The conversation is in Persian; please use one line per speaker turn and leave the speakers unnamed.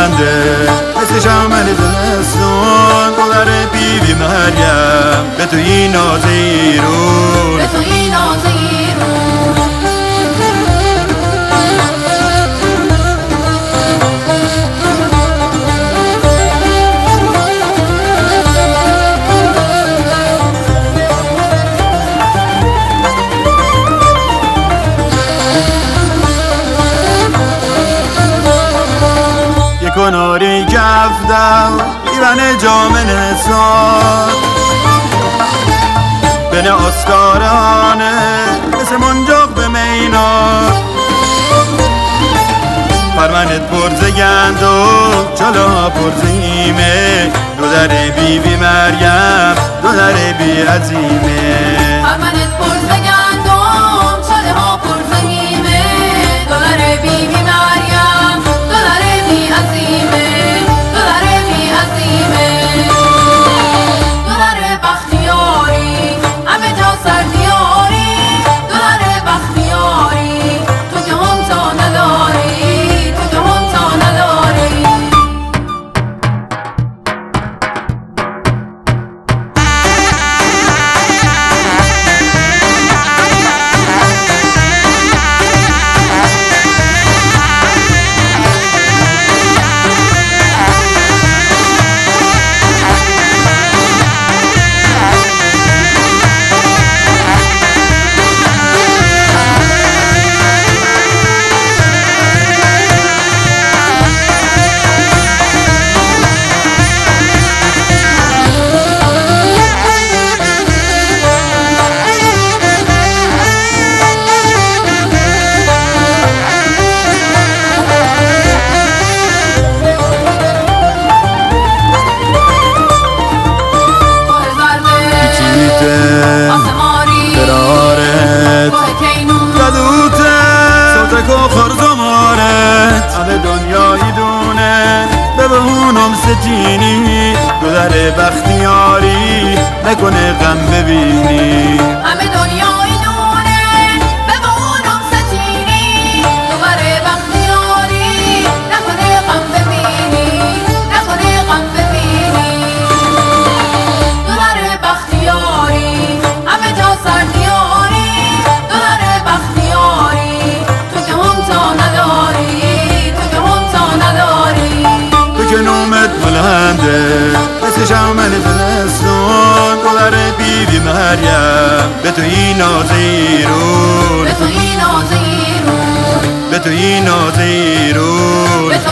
بلنده مثل شمن زمستون دختر بیبی مریم به توی نازیرون
به توی نازیرون
کناری کفتم ایران جامن ساد بین استارانه مثل منجاق به مینار فرمانت پرزه گندم چلا پرزیمه دختر بیبی مریم دختر بی عظیمه
فرمانت پرزه گندم چلا پرزیمه دختر بیبی مریم دختر بی عظیمه دختر بی عظیمه دختر بختیاری همه جا سردیاری دختر بختیاری تو که هم تا نداری تو که هم تا نداری
قرارت قدوته صوتک و خرزمارت همه دنیایی دونه به بهونم ستینی دختر بختیاری نکنه غم ببینی
همه دنیایی دونه به بهونم ستینی دختر بختیاری نکنه غم ببینی نکنه غم ببینی دختر بختیاری همه جا سردیاری دختر بختیاری تو که هم تا نداری تو که هم تا نداری
تو که نومت بلنده مثل شمن زمستون دختر بیبی مریم به توی نازیرون
به توی نازیرون
به توی نازیرون